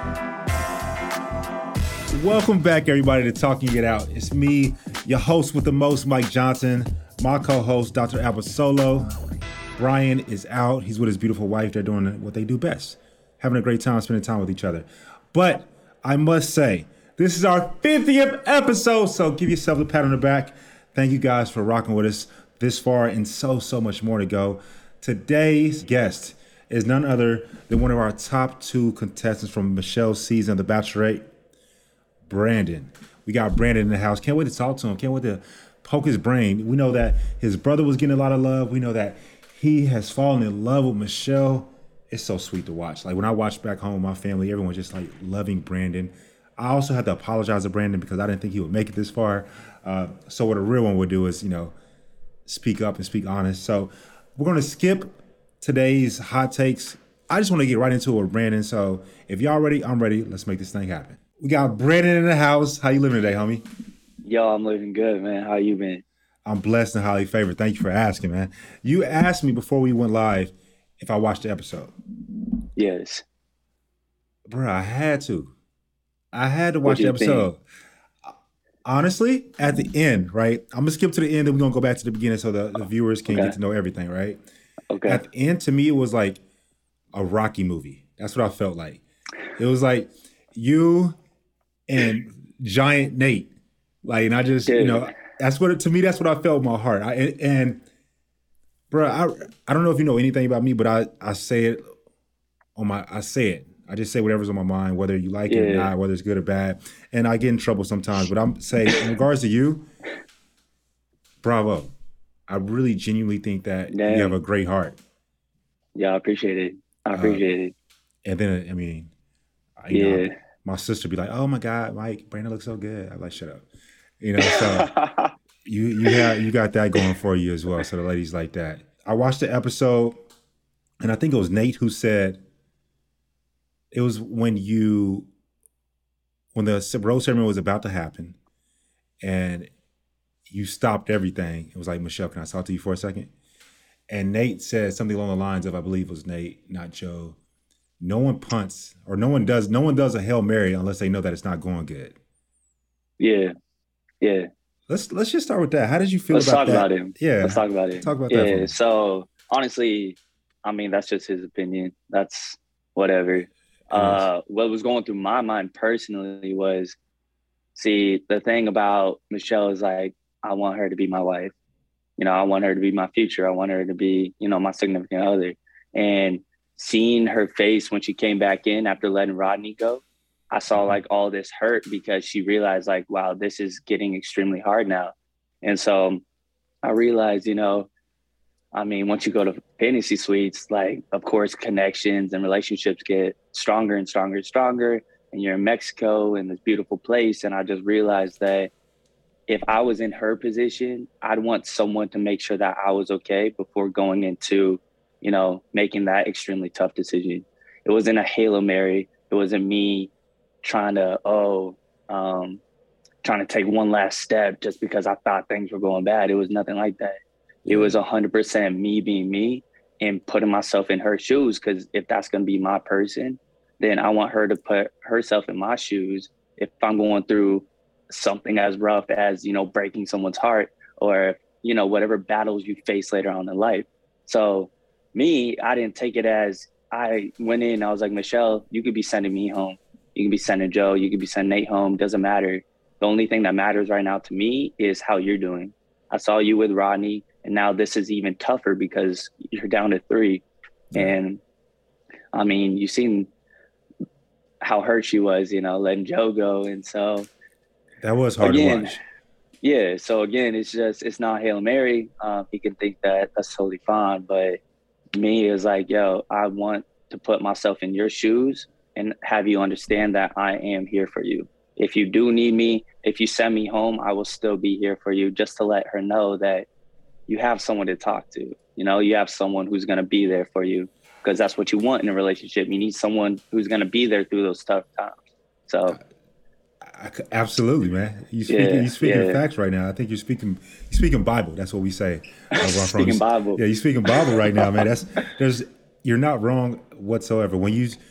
Welcome back, everybody, to Talking It Out. It's me, your host with the most, Mike Johnson, my co-host, Dr. Albert Solo. Brian is out. He's with his beautiful wife. They're doing what they do best, having a great time, spending time with each other. But I must say, this is our 50th episode, so give yourself a pat on the back. Thank you guys for rocking with us this far and so much more to go. Today's guest is none other than one of our top 2 contestants from Michelle's season of The Bachelorette, Brandon. We got Brandon in the house. Can't wait to talk to him. Can't wait to poke his brain. We know that his brother was getting a lot of love. We know that he has fallen in love with Michelle. It's so sweet to watch. Like when I watch back home with my family, everyone's just like loving Brandon. I also had to apologize to Brandon because I didn't think he would make it this far. So what a real one would do is, speak up and speak honest. So we're going to skip today's hot takes. I just want to get right into it with Brandon. So if y'all ready, I'm ready. Let's make this thing happen. We got Brandon in the house. How you living today, homie? Yo, I'm living good, man. How you been? I'm blessed and highly favored. Thank you for asking, man. You asked me before we went live if I watched the episode. Yes. Bro, I had to. I had to watch the episode. Honestly, at the end, right? I'm going to skip to the end, then we're going to go back to the beginning so the viewers can get to know everything, right? Okay. At the end, to me, it was like a Rocky movie. That's what I felt like. It was like you and Giant Nate. Like, and I just, that's what, to me, that's what I felt in my heart. Bro, I don't know if you know anything about me, but I say it I say it. I just say whatever's on my mind, whether you like it or not, whether it's good or bad. And I get in trouble sometimes, but I'm saying in regards to you, bravo. I really genuinely think that you have a great heart. Yeah, I appreciate it. I appreciate it. And then, my sister be like, "Oh my God, Mike, Brandon looks so good." I'm like, "Shut up." So you got that going for you as well. So the ladies like that. I watched the episode, and I think it was Nate who said it was when the rose ceremony was about to happen, and you stopped everything. It was like, "Michelle, can I talk to you for a second?" And Nate said something along the lines of, I believe it was Nate, not Joe. No one punts or no one does a Hail Mary unless they know that it's not going good. Yeah. Let's just start with that. How did you feel about that? Let's talk about him. Yeah. Let's talk about it. Talk about that. Yeah. So honestly, that's just his opinion. That's whatever. What was going through my mind personally was, see, the thing about Michelle is like, I want her to be my wife. I want her to be my future. I want her to be, my significant other. And seeing her face when she came back in after letting Rodney go, I saw like all this hurt because she realized like, wow, this is getting extremely hard now. And so I realized, once you go to fantasy suites, like, of course, connections and relationships get stronger and stronger and stronger. And you're in Mexico in this beautiful place. And I just realized that if I was in her position, I'd want someone to make sure that I was okay before going into, making that extremely tough decision. It wasn't a Hail Mary. It wasn't me trying to take one last step just because I thought things were going bad. It was nothing like that. It was 100% me being me and putting myself in her shoes. Because if that's going to be my person, then I want her to put herself in my shoes. If I'm going through something as rough as, breaking someone's heart or, whatever battles you face later on in life. So me, I didn't take it as I went in. I was like, Michelle, you could be sending me home. You could be sending Joe. You could be sending Nate home. Doesn't matter. The only thing that matters right now to me is how you're doing. I saw you with Rodney, and now this is even tougher because you're down to 3. And you've seen how hurt she was, letting Joe go. And so that was hard to watch. Yeah. So again, it's not Hail Mary. He can think that that's totally fine. But me is like, yo, I want to put myself in your shoes and have you understand that I am here for you. If you do need me, if you send me home, I will still be here for you, just to let her know that you have someone to talk to. You have someone who's going to be there for you, because that's what you want in a relationship. You need someone who's going to be there through those tough times. So absolutely, man. You're speaking facts right now. I think you're speaking Bible. That's what we say. Speaking Bible. Yeah, you're speaking Bible right now, man. You're not wrong whatsoever. When you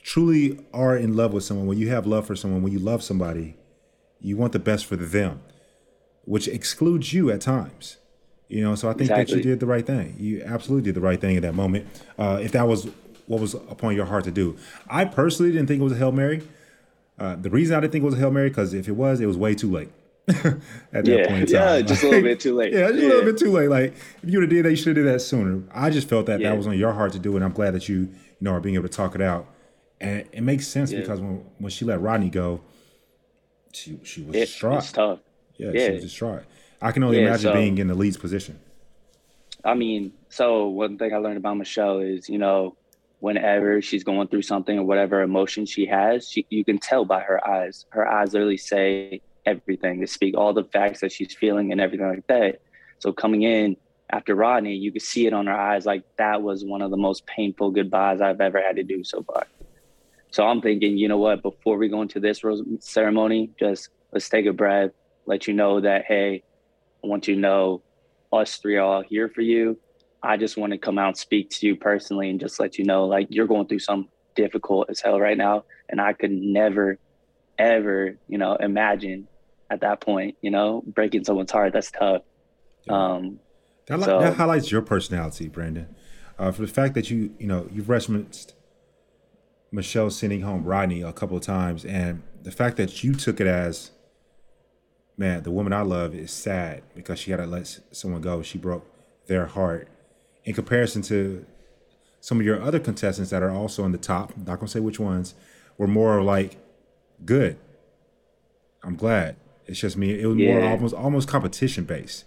truly are in love with someone, when you have love for someone, when you love somebody, you want the best for them, which excludes you at times. So I think that you Exactly. did the right thing. You absolutely did the right thing in that moment. If that was what was upon your heart to do. I personally didn't think it was a Hail Mary. The reason I didn't think it was a Hail Mary, because if it was way too late at that Yeah. point in Yeah. time. Just a little bit too late. Yeah, just a Yeah. little bit too late. Like, if you would have did that, you should have did that sooner. I just felt that Yeah. was on your heart to do, and I'm glad that you are being able to talk it out. And it makes sense Yeah. because when she let Rodney go, she was distraught. It's tough. Yeah, she Yeah. was distraught. I can only Yeah. imagine So, being in the lead's position. I mean, so one thing I learned about Michelle is, whenever she's going through something or whatever emotion she has, you can tell by her eyes. Her eyes literally say everything. They speak all the facts that she's feeling and everything like that. So coming in after Rodney, you could see it on her eyes. Like, that was one of the most painful goodbyes I've ever had to do so far. So I'm thinking, you know what, before we go into this rose ceremony, just let's take a breath, let you know that, hey, I want you to know us three are all here for you. I just want to come out and speak to you personally and just let you know, like, you're going through something difficult as hell right now. And I could never, ever, imagine at that point, breaking someone's heart. That's tough. Yeah. That highlights your personality, Brandon. For the fact that you've referenced Michelle sending home Rodney a couple of times, and the fact that you took it as, man, the woman I love is sad because she had to let someone go. She broke their heart. In comparison to some of your other contestants that are also in the top, I'm not gonna say which ones, were more like, good. I'm glad. It's just me. It was more almost competition based.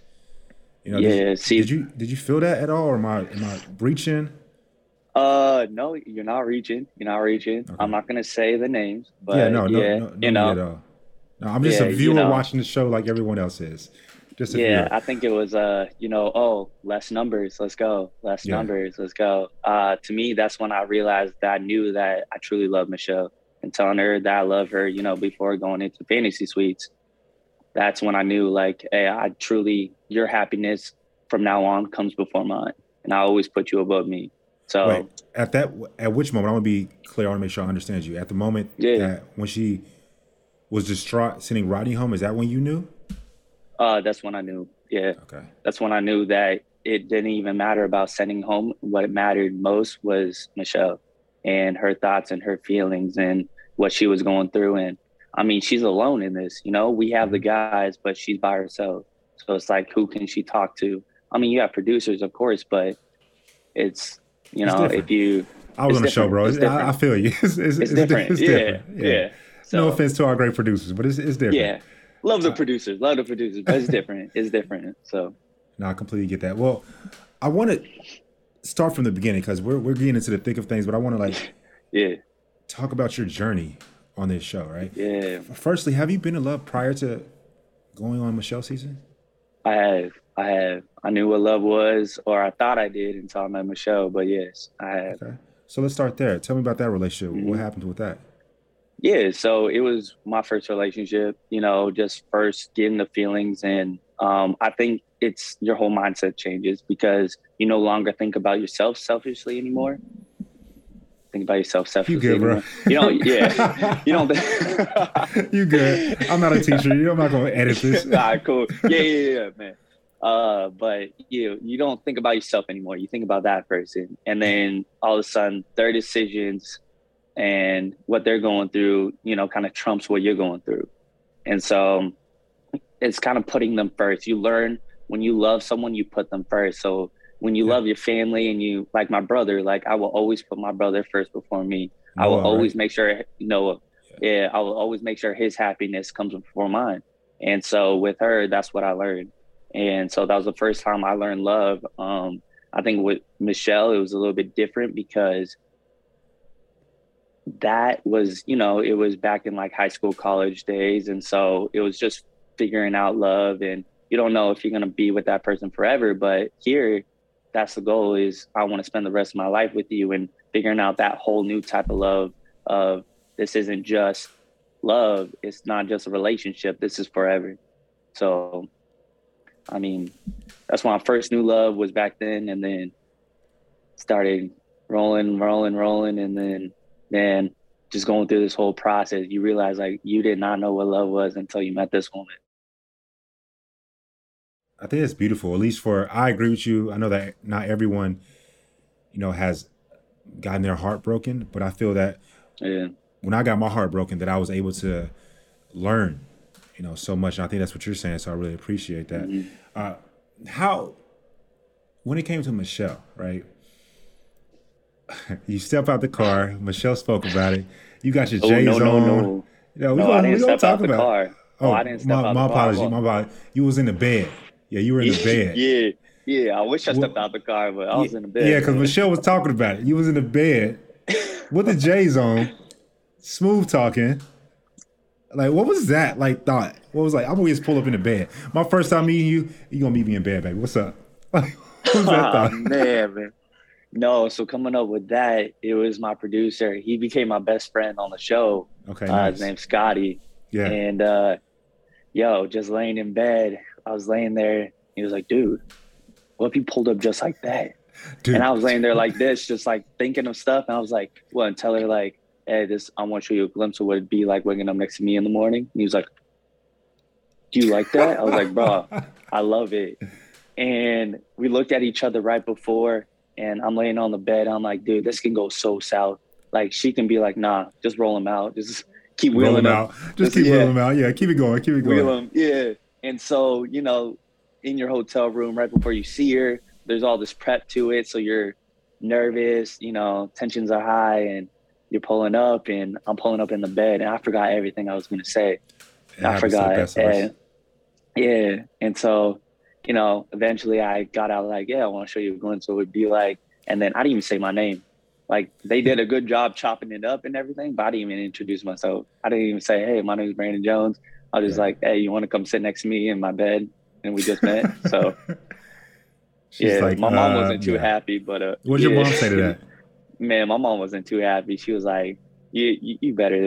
Did you feel that at all, or am I reaching? No, you're not reaching. You're not reaching. Okay. I'm not gonna say the names, but no need at all. No, I'm just a viewer watching the show like everyone else is. Just a viewer. I think it was less numbers, let's go. Less numbers, let's go. To me, that's when I realized that I knew that I truly love Michelle, and telling her that I love her, before going into fantasy suites. That's when I knew, like, hey, your happiness from now on comes before mine, and I always put you above me. So wait, at which moment? I want to be clear. I want to make sure I understand you. At the moment that when she was distraught sending Rodney home, is that when you knew? That's when I knew. Yeah. Okay. That's when I knew that it didn't even matter about sending home. What mattered most was Michelle and her thoughts and her feelings and what she was going through. And I mean, she's alone in this. We have the guys, but she's by herself. So it's like, who can she talk to? I mean, you have producers, of course, but it's, if you. I was on the show, bro. I feel you. It's different. It's different. Yeah. So, no offense to our great producers, but it's different. Yeah. Love the producers, but it's different. It's different. So. No, I completely get that. Well, I want to start from the beginning because we're getting into the thick of things, but I want to talk about your journey on this show, right? Yeah. Firstly, have you been in love prior to going on Michelle's season? I have. I knew what love was, or I thought I did until I met Michelle, but yes, I have. Okay. So let's start there. Tell me about that relationship. Mm-hmm. What happened with that? Yeah, so it was my first relationship, just first getting the feelings. And I think it's your whole mindset changes because you no longer think about yourself selfishly anymore. Think about yourself selfishly. You good, bro? You don't. You good. I'm not a teacher. I'm not going to edit this. All right, cool. Yeah, man. But you don't think about yourself anymore. You think about that person. And then all of a sudden their decisions and what they're going through, kind of trumps what you're going through. And so it's kind of putting them first. You learn when you love someone, you put them first. So when you love your family and you, like my brother, like I will always put my brother first before me. I will always make sure, Noah. Yeah, I will always make sure his happiness comes before mine. And so with her, that's what I learned. And so that was the first time I learned love. I think with Michelle, it was a little bit different because that was, it was back in like high school, college days. And so it was just figuring out love, and you don't know if you're going to be with that person forever. But here, that's the goal, is I want to spend the rest of my life with you, and figuring out that whole new type of love of this isn't just love. It's not just a relationship. This is forever. So, I mean, that's when I first knew love was back then, and then started rolling. And then just going through this whole process, you realize like you did not know what love was until you met this woman. I think it's beautiful. At least I agree with you. I know that not everyone, has gotten their heart broken, but I feel that Yeah. when I got my heart broken, that I was able to learn, so much. And I think that's what you're saying. So I really appreciate that. How, when it came to Michelle, right? You step out the car. Michelle spoke about it. You got your J's on. No. I didn't step out the car. I didn't step out the car. My apology. You was in the bed. Yeah, you were in the bed. Yeah. I wish I stepped out the car, but I was in the bed. Yeah, because Michelle was talking about it. You was in the bed with the J's on, smooth talking. Like, what was that thought? What was I'm gonna just pull up in the bed. My first time meeting you, you gonna meet me in bed, baby. What's up? What was that thought? Man. No, so coming up with that, it was my producer. He became my best friend on the show. Okay, nice. His name's Scotty. Yeah. And just laying in bed, I was laying there. He was like, dude, what if you pulled up just like that? Dude. And I was laying there like this, just thinking of stuff. And I was like, well, and tell her hey, I want to show you a glimpse of what it'd be like waking up next to me in the morning. And he was like, do you like that? I was like, bro, I love it. And we looked at each other right before, and I'm laying on the bed. I'm like, dude, this can go so south. She can be like, nah, just roll him out. Just keep wheeling him out. Just keep wheeling him out. Yeah, keep it going. Wheel him. Yeah. And so, in your hotel room right before you see her, there's all this prep to it. So you're nervous, tensions are high, and you're pulling up, and I'm pulling up in the bed, and I forgot everything I was going to say. I forgot. Yeah. And so, eventually I got out I want to show you a glimpse. So it would be like, and then I didn't even say my name. They did a good job chopping it up and everything, but I didn't even introduce myself. I didn't even say, hey, my name is Brandon Jones. I was just like, hey, you want to come sit next to me in my bed? And we just met. So my mom wasn't too happy, but what did your mom say to that? Man, my mom wasn't too happy. She was like, you better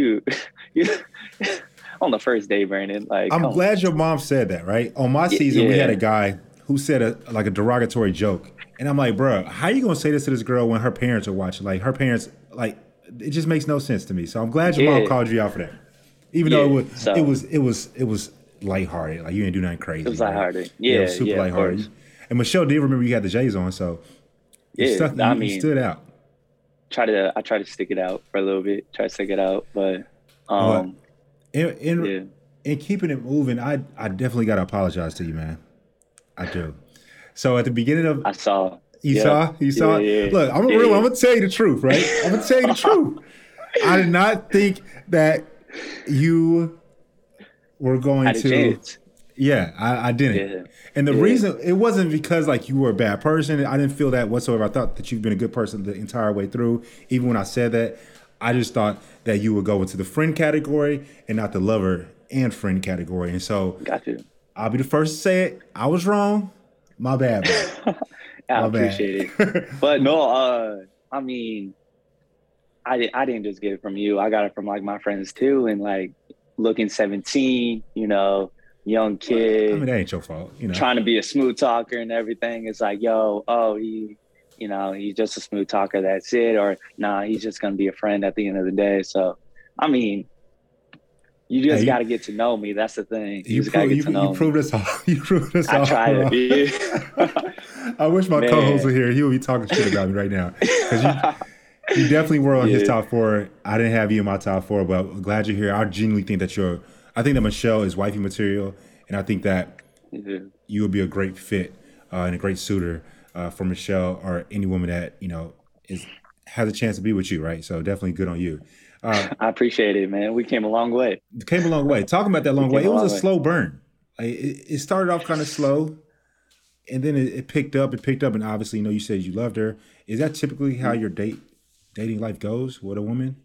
on the first day, Brandon. I'm glad your mom said that, right? On my season, we had a guy who said a derogatory joke. And I'm like, bro, how you going to say this to this girl when her parents are watching? Her parents, it just makes no sense to me. So I'm glad your mom called you out for that. Even though it was lighthearted. You didn't do nothing crazy. It was lighthearted. Right? Yeah, it was super lighthearted. And Michelle did remember you had the J's on, so you stood out. I try to stick it out for a little bit. Try to stick it out, but in keeping it moving, I definitely got to apologize to you, man. I do. So at the beginning of I saw. You saw? Yeah. Look, I'm gonna tell you the truth, right? I'm gonna tell you the truth. I did not think that you were going to. Chance. Yeah, I didn't. Yeah. And the reason, it wasn't because you were a bad person. I didn't feel that whatsoever. I thought that you've been a good person the entire way through. Even when I said that, I just thought that you would go into the friend category and not the lover and friend category. And so, got you. I'll be the first to say it. I was wrong. My bad, I appreciate it. But no, I mean, I didn't just get it from you. I got it from my friends too. And looking 17, young kid. I mean, that ain't your fault, trying to be a smooth talker and everything. It's he's just a smooth talker. That's it. Or nah, he's just going to be a friend at the end of the day. So, I mean, you just got to get to know me. That's the thing. You just got to get to know me. You proved us all. I tried it. I wish my co-host were here. He would be talking shit about me right now. Because you definitely were on his top four. I didn't have you in my top four, but I'm glad you're here. I genuinely think that I think that Michelle is wifey material. And I think that you would be a great fit and a great suitor for Michelle or any woman that, has a chance to be with you, right? So definitely good on you. I appreciate it, man. We came a long way. Talking about that long way, it was a slow burn. It started off kind of slow, and then it picked up. And obviously, you said you loved her. Is that typically how your dating life goes with a woman?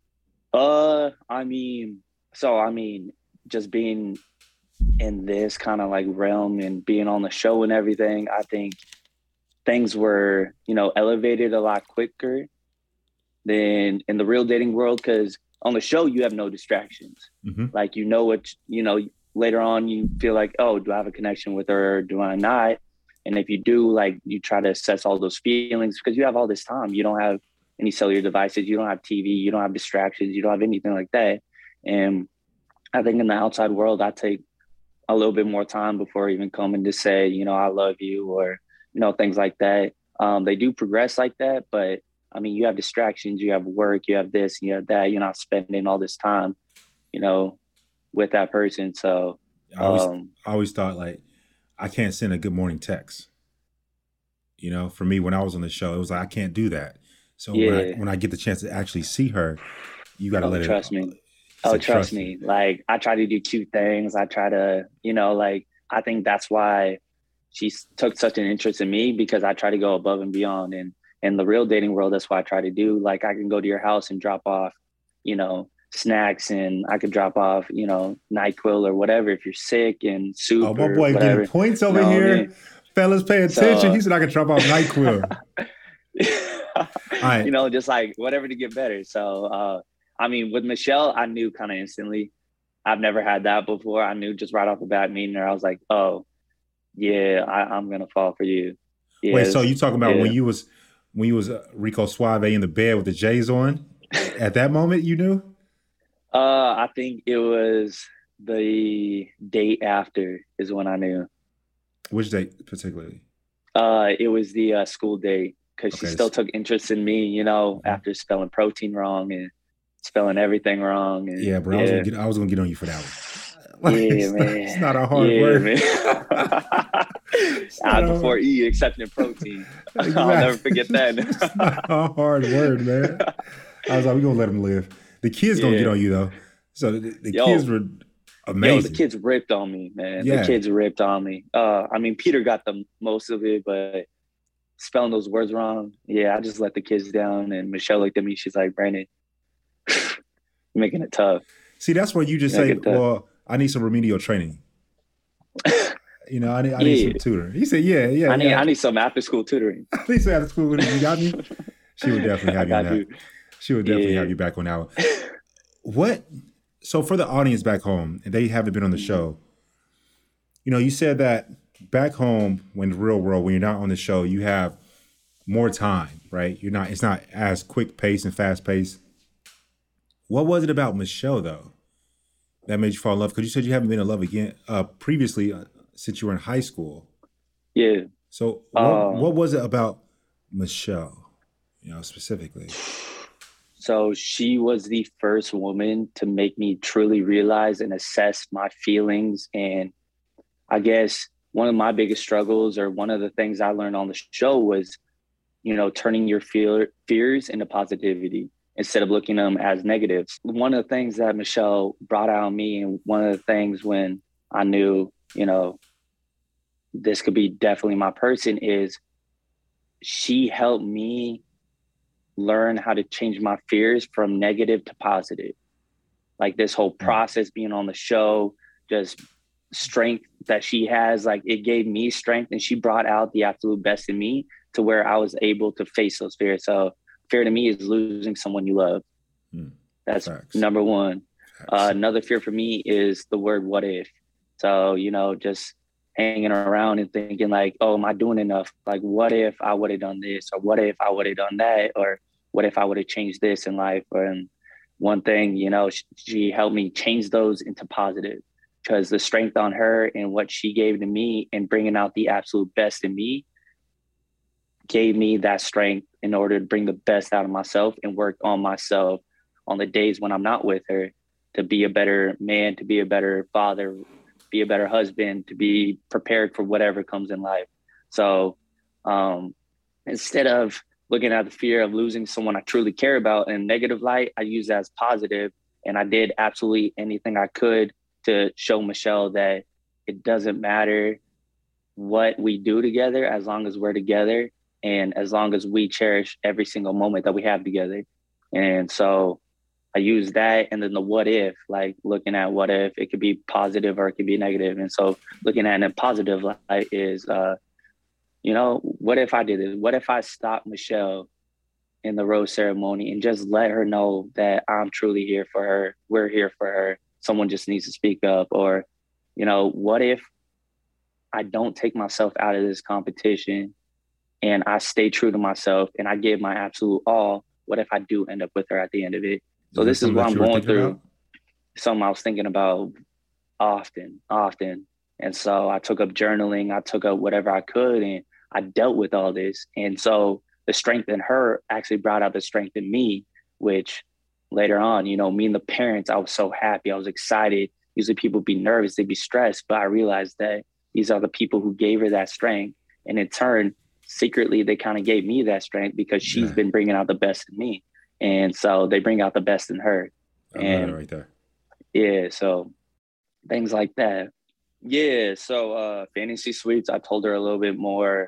Just being in this kind of realm and being on the show and everything, I think things were, elevated a lot quicker than in the real dating world. Because on the show, you have no distractions. Mm-hmm. Later on, you feel oh, do I have a connection with her or do I not? And if you do, you try to assess all those feelings because you have all this time. You don't have any cellular devices. You don't have TV. You don't have distractions. You don't have anything like that. And I think in the outside world, I take a little bit more time before even coming to say, you know, I love you, or, you know, things like that. They do progress like that, but I mean, you have distractions, you have work, you have this, you have that. You're not spending all this time, you know, with that person. So I always thought like I can't send a good morning text. You know, for me, when I was on the show, it was like I can't do that. So yeah. when I get the chance to actually see her, you got to let Trust it. me. Trust me. Like, I try to do cute things. I try to, you know, like, I think that's why she took such an interest in me, because I try to go above and beyond. And in the real dating world, that's what I try to do. Like, I can go to your house and drop off, you know, snacks, and I could drop off, you know, NyQuil or whatever if you're sick, and soup. Oh, my or boy whatever. getting points over here. Fellas, pay attention. He said I could drop off NyQuil. You know, just like whatever to get better. So, I mean, with Michelle, I knew kind of instantly. I've never had that before. I knew just right off the bat meeting her. I was like, oh, yeah, I'm gonna fall for you. Yes. Wait, so you talking about when you was Rico Suave in the bed with the J's on? At that moment, you knew? I think it was the date after is when I knew. Which date particularly? It was the school date, because she still took interest in me, you know, after spelling protein wrong and spelling everything wrong. And, yeah, bro, I was gonna get on you for that one. Like, yeah, man. It's not a hard word. Man. Before E, accepting protein. Exactly. I'll never forget that. It's not a hard word, man. I was like, we're gonna let him live. The kids gonna get on you though. So the kids were amazing. The kids ripped on me, man. Yeah. The kids ripped on me. I mean, Peter got the most of it, but spelling those words wrong, I just let the kids down. And Michelle looked at me. She's like, Brandon, making it tough. See, that's where you just say, well, I need some remedial training. You know, I need some tutor. He said, yeah. I need some after school tutoring. I need some after school tutoring. You got me? She would definitely have you on that. She would definitely have you back on that one. So for the audience back home, and they haven't been on the show, you know, you said that back home, when the real world, when you're not on the show, you have more time, right? It's not as quick paced and fast paced. What was it about Michelle though that made you fall in love? Because you said you haven't been in love again previously since you were in high school. Yeah. So what was it about Michelle, you know, specifically? So she was the first woman to make me truly realize and assess my feelings. And I guess one of my biggest struggles, or one of the things I learned on the show, was, you know, turning your fears into positivity instead of looking at them as negatives. One of the things that Michelle brought out in me, and one of the things when I knew, you know, this could be definitely my person, is she helped me learn how to change my fears from negative to positive. Like, this whole process being on the show, just strength that she has, like, it gave me strength, and she brought out the absolute best in me to where I was able to face those fears. So fear to me is losing someone you love. That's facts. Number one. Another fear for me is the word what if. So, you know, just hanging around and thinking like, oh, am I doing enough? Like, what if I would have done this? Or what if I would have done that? Or what if I would have changed this in life? And one thing, you know, she helped me change those into positive, because the strength on her and what she gave to me and bringing out the absolute best in me gave me that strength in order to bring the best out of myself and work on myself on the days when I'm not with her, to be a better man, to be a better father, be a better husband, to be prepared for whatever comes in life. So instead of looking at the fear of losing someone I truly care about in negative light, I use that as positive. And I did absolutely anything I could to show Michelle that it doesn't matter what we do together, as long as we're together and as long as we cherish every single moment that we have together. And so I use that. And then the what if, like looking at what if it could be positive or it could be negative. And so looking at it in a positive light is, you know, what if I did this? What if I stopped Michelle in the rose ceremony and just let her know that I'm truly here for her. We're here for her. Someone just needs to speak up. Or, you know, what if I don't take myself out of this competition and I stay true to myself and I give my absolute all what if I do end up with her at the end of it? So Is that this is something what that I'm you were going thinking through. about? Something I was thinking about often. And so I took up journaling, I took up whatever I could, and I dealt with all this. And so the strength in her actually brought out the strength in me, which later on, me and the parents, I was so happy. I was excited. Usually people be nervous, they'd be stressed, but I realized that these are the people who gave her that strength. And in turn, secretly, they kind of gave me that strength because she's Yeah, been bringing out the best in me. And so they bring out the best in her. I love that And right there. yeah, so things like that. Yeah, so Fantasy Suites, I told her a little bit more,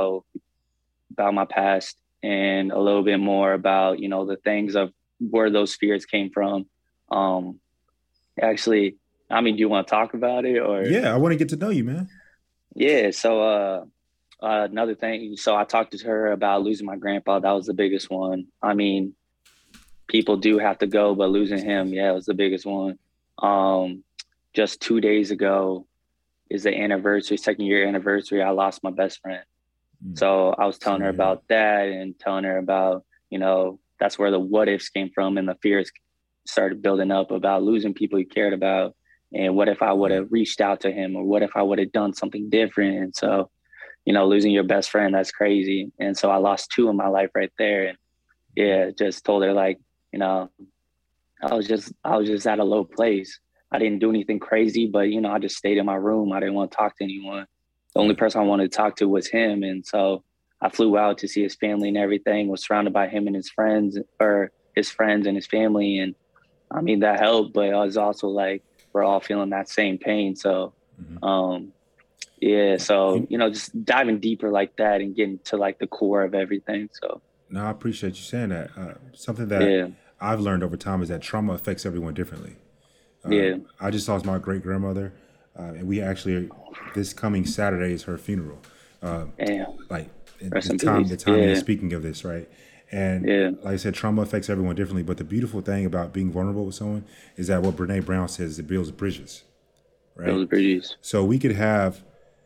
about my past and a little bit more about, the things of where those fears came from. Um, actually, I mean, do you want to talk about it or? Yeah, I want to get to know you, man. Yeah, so another thing, so I talked to her about losing my grandpa. That was the biggest one. I mean, people do have to go, but losing him, yeah, it was the biggest one. Um, just 2 days ago is the anniversary, second year anniversary. I lost my best friend. Mm. So I was telling Sorry her to hear that. about that and telling her about, that's where the what ifs came from and the fears started building up about losing people you cared about. And what if I would Yeah. have reached out to him, or what if I would have done something different? And so, losing your best friend, that's crazy. And so I lost two in my life right there. And yeah, just told her like, you know, I was just at a low place. I didn't do anything crazy, but I just stayed in my room. I didn't want to talk to anyone. The only Yeah. person I wanted to talk to was him. And so I flew out to see his family and everything, was surrounded by him and his friends, or his friends and his family. And I mean, that helped, but I was also like, we're all feeling that same pain. So, Mhm. um, yeah. So, You, just diving deeper like that and getting to like the core of everything. So, no, I appreciate you saying that. Something that yeah, I've learned over time is that trauma affects everyone differently. yeah. I just lost my great grandmother, and we actually this coming Saturday is her funeral. Uh, Damn. like Rest in peace. the timing of Yeah, speaking of this, right? And yeah. like I said, trauma affects everyone differently. But the beautiful thing about being vulnerable with someone is that what Brene Brown says, it builds bridges, right? Those bridges. So we could have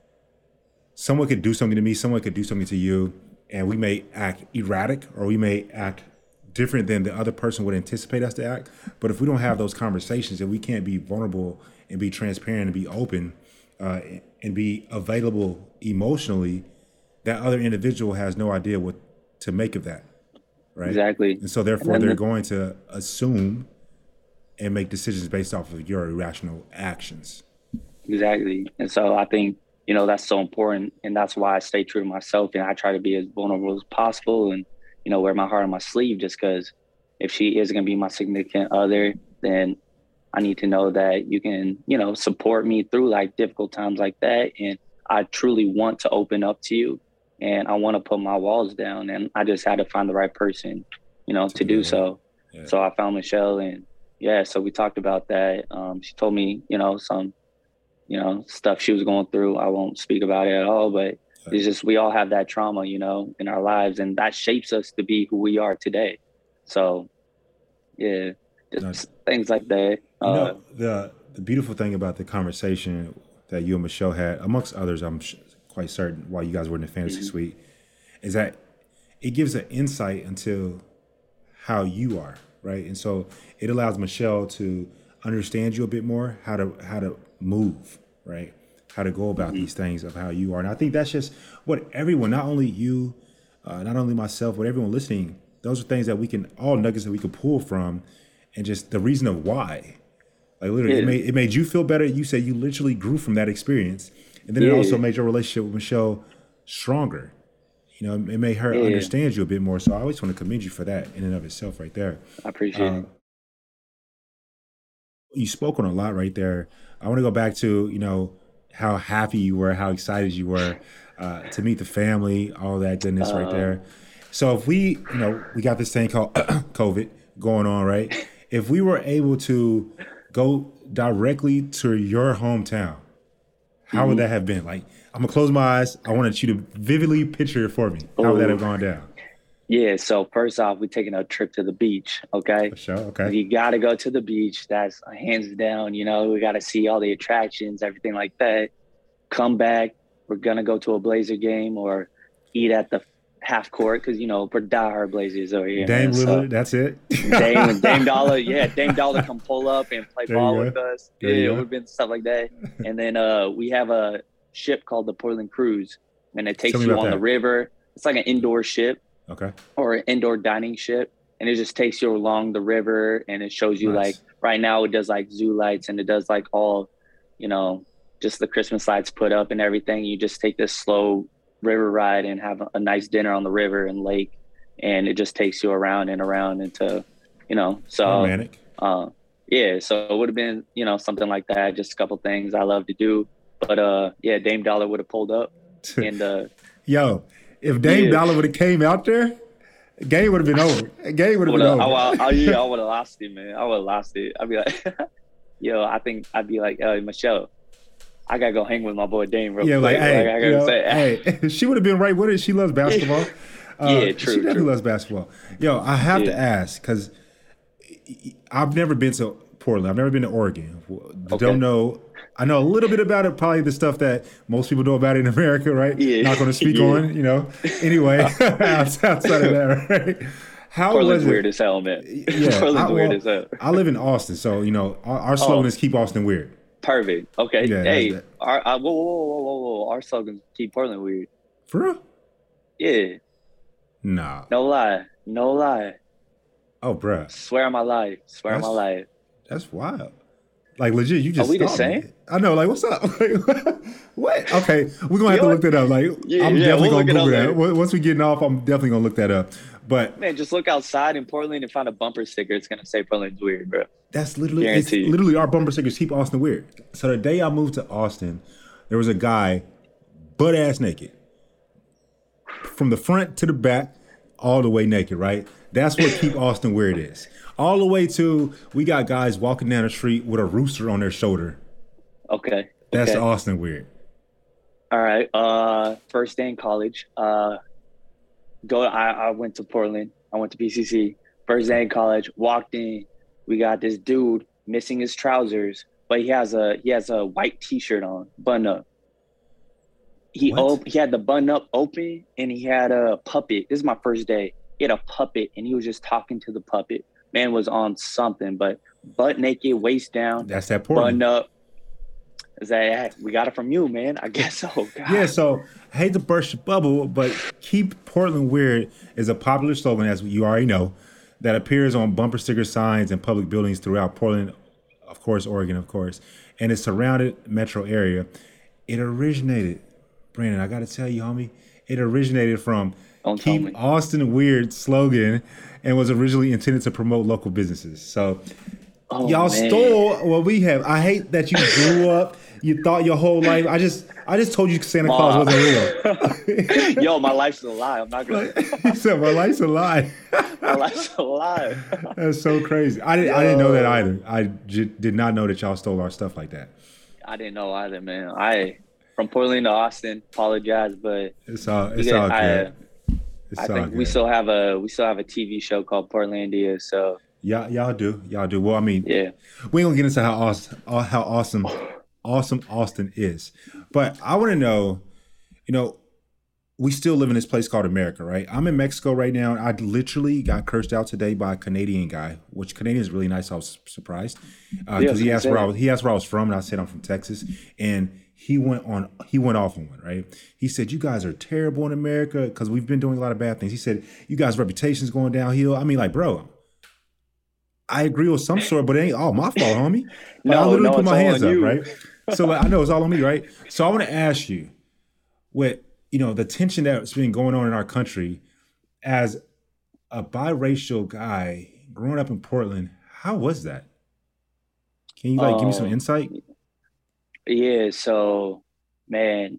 someone could do something to me, someone could do something to you, and we may act erratic or we may act different than the other person would anticipate us to act. But if we don't have those conversations and we can't be vulnerable and be transparent and be open uh, and be available emotionally, that other individual has no idea what to make of that, right? Exactly. And so And therefore then they're going to assume and make decisions based off of your irrational actions. exactly. And so I think, that's so important. And that's why I stay true to myself and I try to be as vulnerable as possible and, wear my heart on my sleeve, just because if she is going to be my significant other, then I need to know that you can, support me through like difficult times like that. And I truly want to open up to you and I want to put my walls down. And I just had to find the right person, To to do do that, so. yeah. Yeah. So I found Michelle and yeah, so we talked about that. She told me, some, stuff she was going through. I won't speak about it at all, but it's just, we all have that trauma, in our lives and that shapes us to be who we are today. So yeah, No, just things like that. the beautiful thing about the conversation that you and Michelle had, amongst others, quite certain why you guys were in the fantasy Mhm. suite, is that it gives an insight into how you are, right? And so it allows Michelle to understand you a bit more, how to move, right? How to go about Mhm. these things of how you are. And I think that's just what everyone, not only you, not only myself, but everyone listening, those are things that we can, all nuggets that we can pull from, and just the reason of why. Like literally, Yeah, it made you feel better. You said you literally grew from that experience, and then it also yeah, made your relationship with Michelle stronger. It made her yeah. understand you a bit more. So I always want to commend you for that in and of itself, right there. I appreciate Uh, it. you spoke on a lot right there. I want to go back to how happy you were, how excited you were to meet the family, all that goodness right Uh, there. So if we got this thing called COVID going on, right? If we were able to go directly to your hometown, how would mhm. that have been? Like, I'm gonna close my eyes. I wanted you to vividly picture it for me. How would that Oh, have gone down? yeah. So first off, we're taking a trip to the beach. Okay, For sure. Okay. you got to go to the beach. That's hands down. We got to see all the attractions, everything like that. Come back. We're gonna go to a Blazer game or eat half court because we're diehard Blazers over here, Dame man. So Lillard, that's it. Dame Dollar, yeah, Dame Dollar come pull up and play There you ball go. with us. There Yeah, you it go. would have been stuff like that. And then we have a ship called the Portland Cruise, and it takes Tell me you about on the that. river. It's like an indoor ship Okay. or an indoor dining ship, and it just takes you along the river, and it shows you Nice. like right now it does like zoo lights, and it does like all, just the Christmas lights put up and everything. You just take this slow river ride and have a nice dinner on the river and lake, and it just takes you around and around into, so Romantic. yeah, so it would have been, something like that, just a couple things I love to do. But yeah, Dame Dollar would have pulled up and Yo, if Dame Yeah. Dollar would have came out there, game would have been over. Game would have been over. I would have lost it, man. I would have lost it. I'd be like, yo, I think I'd be like, Michelle, I gotta go hang with my boy Dame real Yeah, quick. like, hey, I gotta say, hey, she would have been right with it. She loves basketball. Yeah, She true, definitely true. loves basketball. Yo, I have to Yeah. ask because I've never been to Portland. I've never been to Oregon. Okay. Don't know. I know a little bit about it. Probably the stuff that most people know about it in America, right? Yeah. Not going to speak Yeah. on, Anyway, outside of that, right? How Portland's was it? weird as hell, man. Yeah, Portland's weird as hell. I live in Austin, so our slogan is "Keep Austin Weird." Perfect. Okay. Yeah, Hey, that's whoa. Our slogan, keep Portland weird. For real? Yeah. Nah. No lie. Oh, bruh, Swear on my life. Swear on my That's- life. that's wild. Like legit, you just Are we the stalked me. same? I know. Like, what's up? What? Okay, we're gonna have to You look that up. Like, Yeah, I'm yeah, definitely we'll gonna look it up Google that. later. Once we getting off, I'm definitely gonna look that up. But Man, just look outside in Portland and find a bumper sticker. It's gonna say Portland's weird, bro. that's literally Guaranteed. our bumper stickers keep Austin weird. So the day I moved to Austin, there was a guy butt ass naked. From the front to the back, all the way naked, right? That's what keep Austin weird is. All the way to we got guys walking down the street with a rooster on their shoulder. Okay. That's okay. Austin weird. All right. First day in college. I went to Portland. I went to PCC. First day in college. Walked in. We got this dude missing his trousers, but he has a white T-shirt on, button up. He What? had the button up open, and he had a puppet. This is my first day. He had a puppet, and he was just talking to the puppet. Man was on something, but butt naked, waist down, That's that button Portland. up. I said, hey, we got it from you, man. I guess so. God. Yeah, so I hate to burst your bubble, but keep Portland weird is a popular slogan, as you already know, that appears on bumper sticker signs and public buildings throughout Portland, of course, Oregon, of course, and its surrounded metro area. It originated, Brandon, I got to tell you, homie, it originated from Don't tell Keep me. Austin Weird slogan and was originally intended to promote local businesses. So Oh, y'all man. stole what we have. I hate that you grew up. You thought your whole life. I just told you Santa Claus wasn't real. Yo, my life's a lie. I'm not gonna. He said my life's a lie. My life's a lie. That's so crazy. I didn't know that either. I did not know that y'all stole our stuff like that. I didn't know either, man. I from Portland to Austin. Apologize, but It's all you get- good. I It's I all think good. we still have a TV show called Portlandia. So y'all do. Well, I mean, yeah, we ain't gonna get into how awesome Austin is, but I want to know, we still live in this place called America, right? I'm in Mexico right now, and I literally got cursed out today by a Canadian guy, which Canadian is really nice. I was surprised because he asked where I was from, and I said I'm from Texas, and he went off on one, right? He said, "You guys are terrible in America because we've been doing a lot of bad things." He said, "You guys' reputation's going downhill." I mean, like, bro, I agree with some sort, but it ain't all my fault, homie. Like, I literally put it's my all hands on up, you. right? So like, I know it's all on me, right? So I want to ask you, with the tension that's been going on in our country, as a biracial guy growing up in Portland, how was that? Can you give me some insight? Yeah, so man,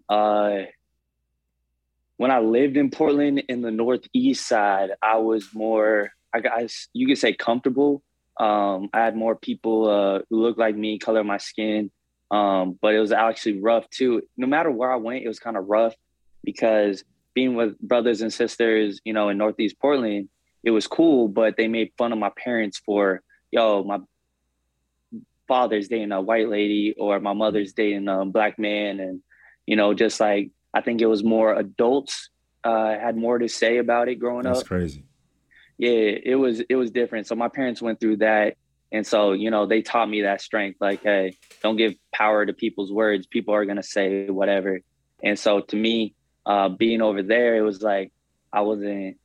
when I lived in Portland in the Northeast side, I was more, I guess you could say comfortable. I had more people who looked like me, color of my skin, but it was actually rough too. No matter where I went, it was kind of rough because being with brothers and sisters, in Northeast Portland, it was cool, but they made fun of my parents for, my father's dating a white lady or my mother's dating a black man. And, just like, I think it was more adults had more to say about it growing That's up. crazy. Yeah, it was different. So my parents went through that. And so, they taught me that strength, like, hey, don't give power to people's words. People are going to say whatever. And so to me, being over there, it was like, I wasn't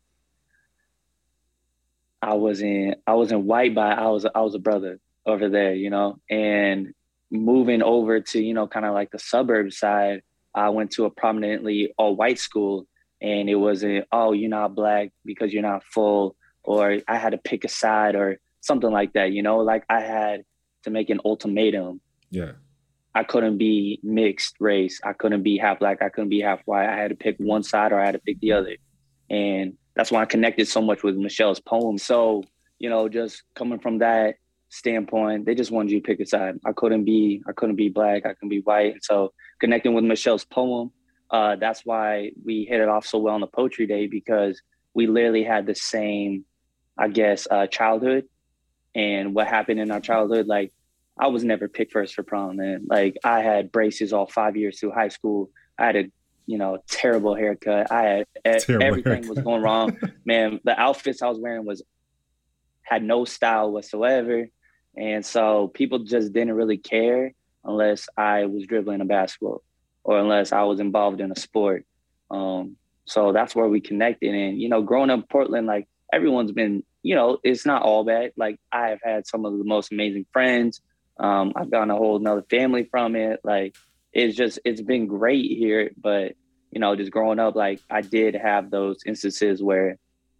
white, but I was a brother over there, and moving over to, kind of like the suburb side, I went to a prominently all white school, and it wasn't, oh, you're not black because you're not full, or I had to pick a side or something like that, like I had to make an ultimatum. Yeah. I couldn't be mixed race. I couldn't be half black. I couldn't be half white. I had to pick one side or I had to pick the other. And that's why I connected so much with Michelle's poem. So, just coming from that standpoint, they just wanted you to pick a side. I couldn't be black. I couldn't be white. And so connecting with Michelle's poem, that's why we hit it off so well on the poetry day, because we literally had the same, I guess, childhood. And what happened in our childhood, like, I was never picked first for prom, man. Like, I had braces all 5 years through high school. I had a, terrible haircut. I had everything was going wrong, man. The outfits I was wearing had no style whatsoever. And so people just didn't really care unless I was dribbling a basketball or unless I was involved in a sport. So that's where we connected. And, growing up in Portland, like, everyone's been, it's not all bad. Like, I have had some of the most amazing friends. I've gotten a whole nother family from it. Like, it's been great here. But, just growing up, like, I did have those instances where,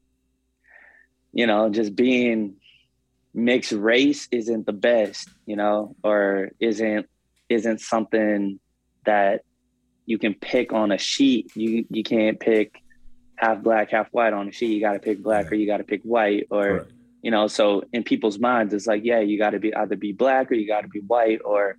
just being mixed race isn't the best, or isn't something that you can pick on a sheet. You can't pick half black, half white on a sheet. You got to pick black or you got to pick white, or, right. So in people's minds, it's like, yeah, you got to be either be black or you got to be white, or,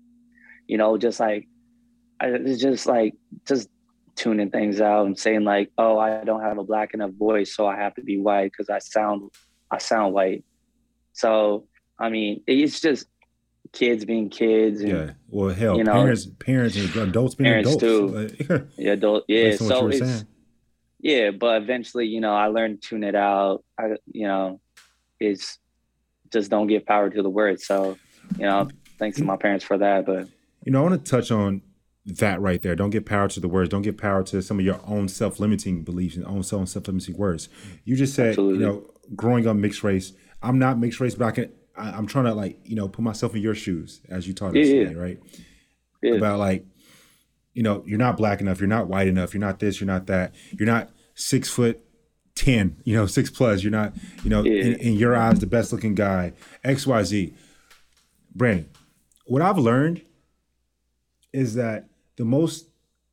it's just tuning things out and saying like, oh, I don't have a black enough voice, so I have to be white because I sound white. So, I mean, it's just kids being kids. And, yeah. Well, hell, parents and adults being parents adults. too. Yeah, yeah. So it's, yeah, but eventually, I learned to tune it out. It's just don't give power to the words. So, thanks to my parents for that. But, I want to touch on that right there. Don't give power to the words. Don't give power to some of your own self-limiting beliefs and own self-limiting words. You just said, absolutely. Growing up mixed race. I'm not mixed race, but I'm trying to put myself in your shoes, as you taught us today, right? Yeah. About like, you're not black enough, you're not white enough, you're not this, you're not that, you're not 6'10", 6+, you're not, in your eyes, the best looking guy, XYZ. Brandon, what I've learned is that the most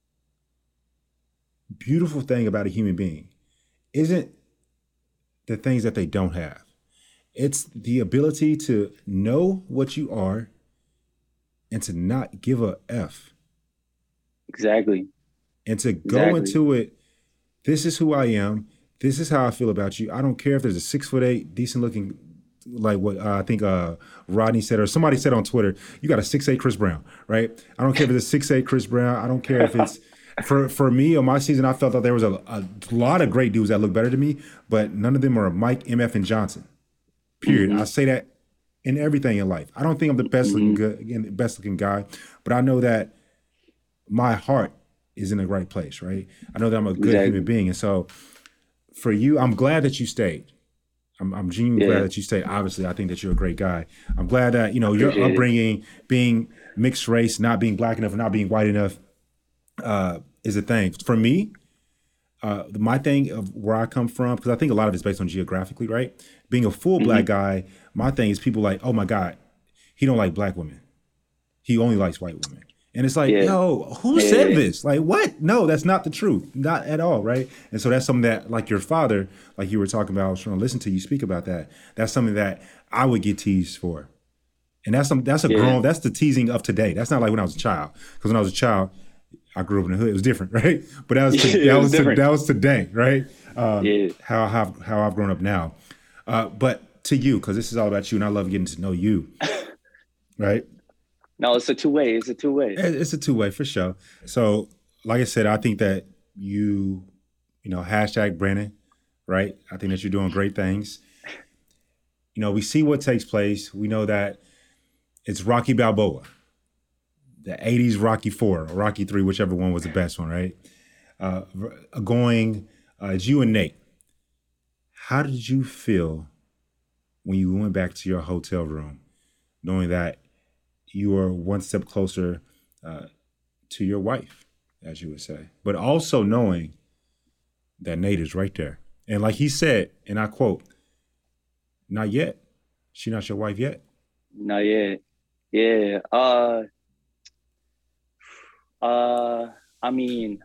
beautiful thing about a human being isn't the things that they don't have. It's the ability to know what you are and to not give a F. Exactly. And to go into it, this is who I am. This is how I feel about you. I don't care if there's a 6'8", decent looking, like what I think Rodney said, or somebody said on Twitter, you got a 6'8" Chris Brown, right? I don't care if it's a 6'8" Chris Brown. I don't care if it's, for me on my season, I felt that there was a lot of great dudes that look better than me, but none of them are Mike, MF, and Johnson. Period. Mm-hmm. I say that in everything in life. I don't think I'm the best looking guy, but I know that my heart is in the right place, right? I know that I'm a good human being. And so for you, I'm glad that you stayed. I'm genuinely glad that you stayed. Obviously, I think that you're a great guy. I'm glad that, your upbringing, being mixed race, not being black enough, and not being white enough is a thing. For me, my thing of where I come from, because I think a lot of it's based on geographically, right? Being a full black guy, my thing is people like, oh my God, he don't like black women. He only likes white women. And it's like, yo, who said this? Like, what? No, that's not the truth. Not at all, right? And so that's something that, like your father, like you were talking about, I was trying to listen to you speak about that. That's something that I would get teased for. And that's the teasing of today. That's not like when I was a child. Because when I was a child, I grew up in the hood. It was different, right? But that was today, right? How I've grown up now. But to you, because this is all about you, and I love getting to know you, right? No, it's a two-way. It's a two-way. It's a two-way for sure. So, like I said, I think that you hashtag Brandon, right? I think that you're doing great things. We see what takes place. We know that it's Rocky Balboa, the 80s Rocky 4 or Rocky 3, whichever one was the best one, right? It's you and Nate. How did you feel when you went back to your hotel room, knowing that you were one step closer to your wife, as you would say, but also knowing that Nate is right there? And like he said, and I quote, "Not yet. She not your wife yet." Not yet. Yeah. I mean,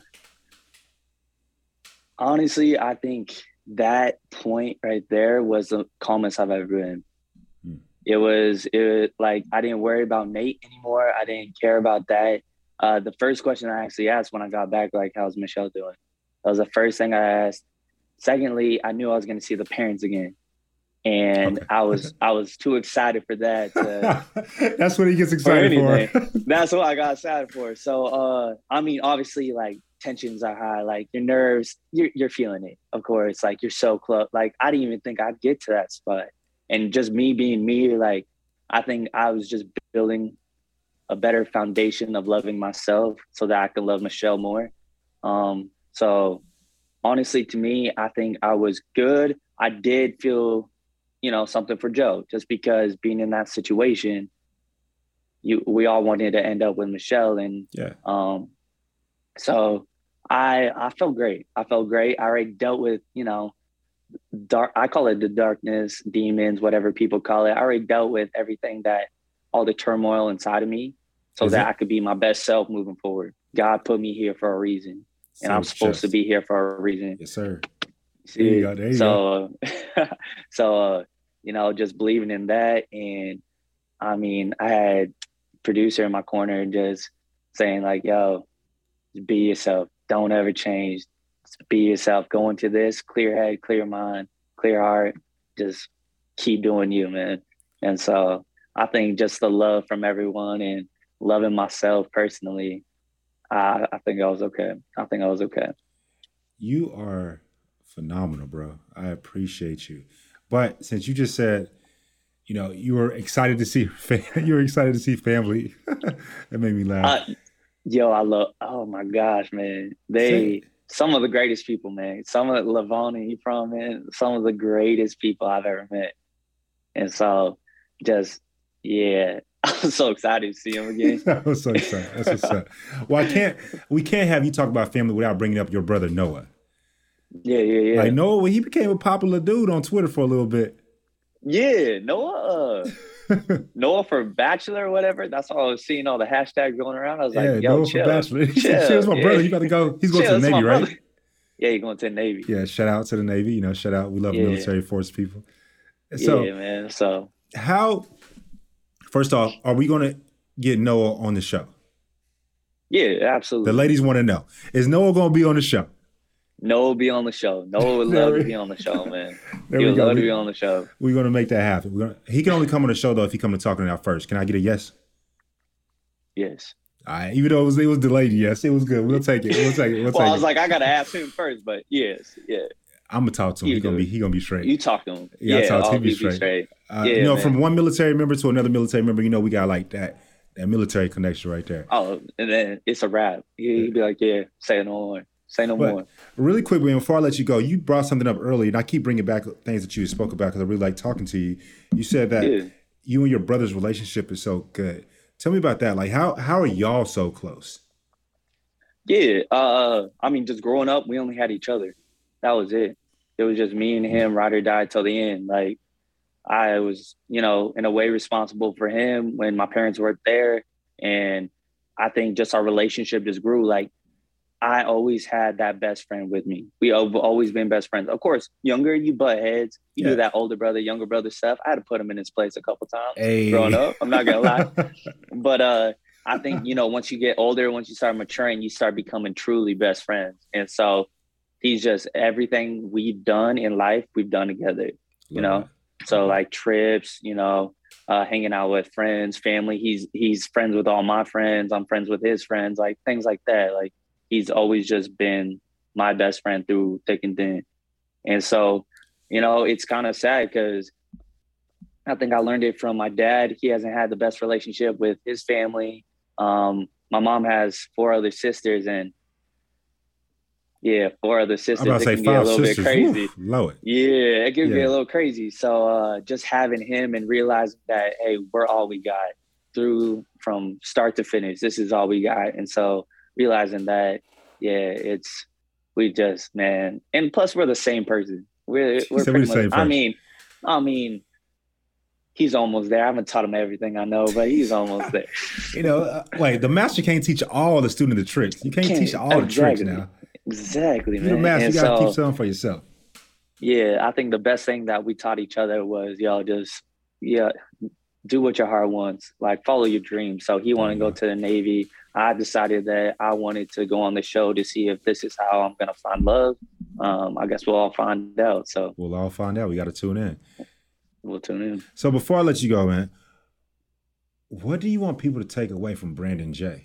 honestly, I think that point right there was the calmest I've ever been. It was like I didn't worry about Nate anymore. I didn't care about that. The first question I actually asked when I got back, like, how's Michelle doing? That was the first thing I asked. Secondly, I knew I was going to see the parents again. And okay. I was too excited for that. That's what he gets excited for. That's what I got excited for. So, I mean, obviously, like, tensions are high. Like, your nerves, you're feeling it, of course. Like, you're so close. Like, I didn't even think I'd get to that spot. And just me being me, like, I think I was just building a better foundation of loving myself so that I could love Michelle more. So, honestly, to me, I think I was good. I did feel something for Joe, just because being in that situation, we all wanted to end up with Michelle. And so I felt great. I already dealt with, dark, I call it the darkness, demons, whatever people call it. I already dealt with everything, all the turmoil inside of me, so that I could be my best self moving forward. God put me here for a reason, and I'm supposed to be here for a reason. Yes, sir. There you go. So, just believing in that. And I mean, I had producer in my corner just saying, like, yo, just be yourself. Don't ever change. Just be yourself. Go into this, clear head, clear mind, clear heart. Just keep doing you, man. And so I think just the love from everyone and loving myself personally, I think I was okay. You are phenomenal, bro. I appreciate you. But since you just said, you were excited to see family, that made me laugh. Oh my gosh, man. Some of the greatest people, man. Some of Lavon and from, man, some of the greatest people I've ever met. And so I'm so excited to see him again. I was so excited. That's what's up. Well, we can't have you talk about family without bringing up your brother, Noah. Yeah. Like Noah, when he became a popular dude on Twitter for a little bit. Yeah, Noah for Bachelor or whatever. That's all I was seeing, all the hashtags going around. I was like, yo, Noah chill, for Bachelor. He said, "Cheers, my brother. You got to go." He's going to the Navy, right? Brother. Yeah, he's going to the Navy. Yeah, shout out to the Navy. Shout out. We love military force people. So, yeah, man. So first off, are we going to get Noah on the show? Yeah, absolutely. The ladies want to know. Is Noah going to be on the show? Noah will be on the show. Noah would love to be on the show, man. He would love to be on the show. We're going to make that happen. He can only come on the show, though, if he come to Talking It Out first. Can I get a yes? Yes. All right. Even though it was delayed, yes. It was good. We'll take it. I was like, I got to ask him first, but yes. Yeah. I'm going to talk to him. He's going to be straight. You talk to him. Yeah, I talk to him. He'll be straight. From one military member to another military member, we got like that military connection right there. Oh, and then it's a wrap. He'd be like, yeah, say no more. Say no more. Really quick, before I let you go, you brought something up earlier, and I keep bringing back things that you spoke about because I really like talking to you. You said that you and your brother's relationship is so good. Tell me about that. Like, how are y'all so close? Yeah, I mean, just growing up, we only had each other. That was it. It was just me and him, ride or die till the end. Like, I was, in a way responsible for him when my parents weren't there. And I think just our relationship just grew. Like, I always had that best friend with me. We have always been best friends. Of course, younger, you butt heads. You do that older brother, younger brother stuff. I had to put him in his place a couple times growing up. I'm not going to lie. But I think, once you get older, once you start maturing, you start becoming truly best friends. And so he's just everything we've done in life, we've done together, So like trips, hanging out with friends, family. He's friends with all my friends. I'm friends with his friends, like things like that. Like, he's always just been my best friend through thick and thin. And so, it's kind of sad because I think I learned it from my dad. He hasn't had the best relationship with his family. My mom has 4 other sisters, and 4 other sisters. I'm about to say it can get a little sisters. bit crazy. Oof, low it. Yeah, it can get a little crazy. So just having him and realizing that, hey, we're all we got from start to finish. This is all we got. And so realizing that, man. And plus we're the same person. We're pretty much, same person. I mean, he's almost there. I haven't taught him everything I know, but he's almost there. Wait, the master can't teach all the student the tricks. You can't teach all the tricks now. Exactly, man. You're the master. You got to keep something for yourself. Yeah, I think the best thing that we taught each other was, do what your heart wants. Like, follow your dreams. So he wanted to go to the Navy. I decided that I wanted to go on the show to see if this is how I'm going to find love. I guess we'll all find out. So we'll all find out. We got to tune in. We'll tune in. So before I let you go, man, what do you want people to take away from Brandon J?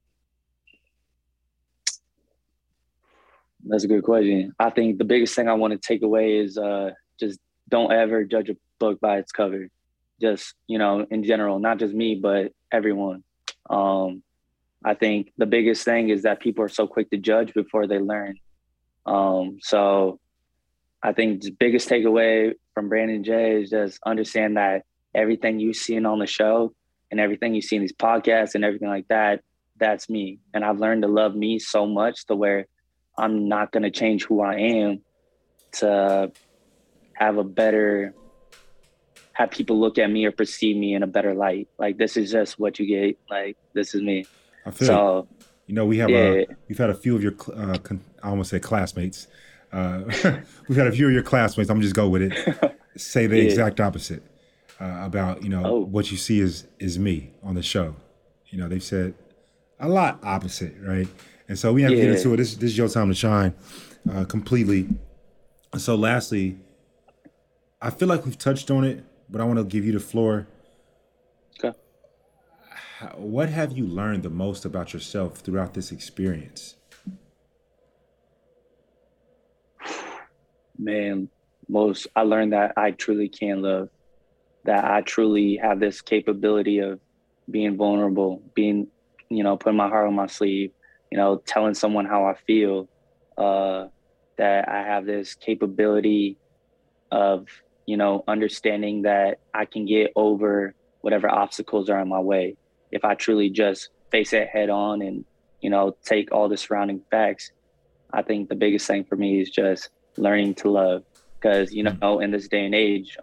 That's a good question. I think the biggest thing I want to take away is just don't ever judge a book by its cover. Just, in general, not just me, but everyone. I think the biggest thing is that people are so quick to judge before they learn. So I think the biggest takeaway from Brandon J is just understand that everything you've seen on the show and everything you see in these podcasts and everything like that, that's me. And I've learned to love me so much to where I'm not going to change who I am to have people look at me or perceive me in a better light. Like, this is just what you get. Like, this is me. I feel so. We have we've had a few of your, I almost say classmates. We've had a few of your classmates. I'm just go with it. Say the exact opposite about what you see is me on the show. They've said a lot opposite, right? And so we have to get into it. This is your time to shine completely. So lastly, I feel like we've touched on it, but I want to give you the floor. Okay. What have you learned the most about yourself throughout this experience? Man, I learned that I truly can love, that I truly have this capability of being vulnerable, putting my heart on my sleeve, telling someone how I feel, that I have this capability of, understanding that I can get over whatever obstacles are in my way. If I truly just face it head on and, take all the surrounding facts. I think the biggest thing for me is just learning to love, because, in this day and age,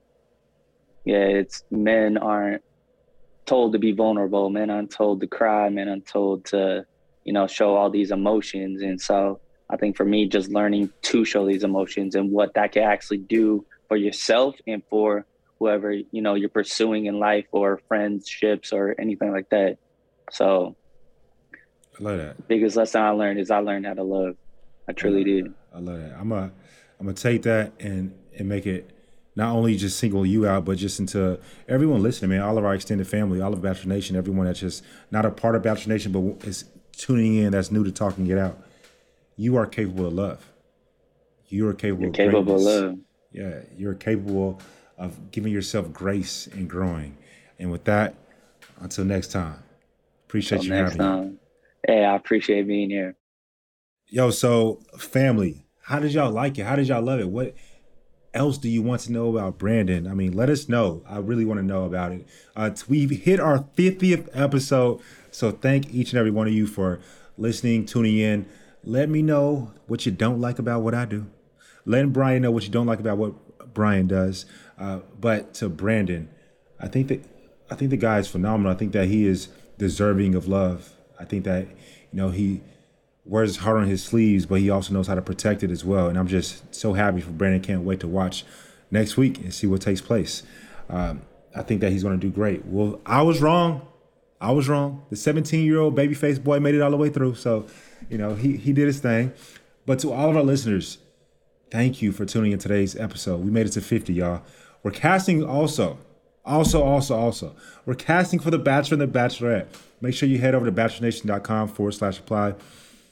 men aren't told to be vulnerable. Men aren't told to cry. Men aren't told to, show all these emotions. And so I think for me, just learning to show these emotions and what that can actually do for yourself and for whoever, you're pursuing in life or friendships or anything like that. So I love that. The biggest lesson I learned is I learned how to love. I truly did. I love that. I'm gonna take that and make it not only just single you out, but just into everyone listening, man, all of our extended family, all of Bachelor Nation, everyone that's just not a part of Bachelor Nation, but is tuning in, that's new to Talking It Out. You are capable of love. You are capable of greatness. Capable of love. Yeah, you're capable of giving yourself grace and growing. And with that, until next time, appreciate you having me. Hey, I appreciate being here. Yo, so family, how did y'all like it? How did y'all love it? What else do you want to know about Brandon? I mean, let us know. I really want to know about it. We've hit our 50th episode, so thank each and every one of you for listening, tuning in. Let me know what you don't like about what I do. Let Brian know what you don't like about what Brian does. But to Brandon, I think the guy is phenomenal. I think that he is deserving of love. I think that, he wears his heart on his sleeves, but he also knows how to protect it as well. And I'm just so happy for Brandon. Can't wait to watch next week and see what takes place. I think that he's going to do great. Well, I was wrong. The 17-year-old babyface boy made it all the way through. So, he did his thing. But to all of our listeners, thank you for tuning in today's episode. We made it to 50, y'all. We're casting also. We're casting for The Bachelor and The Bachelorette. Make sure you head over to bachelornation.com/apply.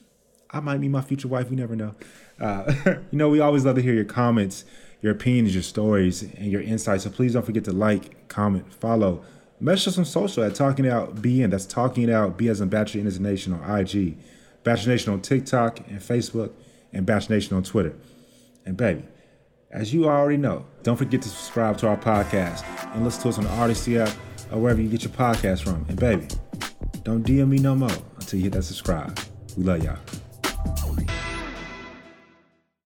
I might meet my future wife. You never know. We always love to hear your comments, your opinions, your stories, and your insights. So please don't forget to like, comment, follow. Message us on social at Talking It Out BN. That's Talking It Out B as in Bachelor Nation on IG, Bachelor Nation on TikTok and Facebook, and Bachelor Nation on Twitter. And baby, as you already know, don't forget to subscribe to our podcast and listen to us on the Odyssey app or wherever you get your podcast from. And baby, don't DM me no more until you hit that subscribe. We love y'all.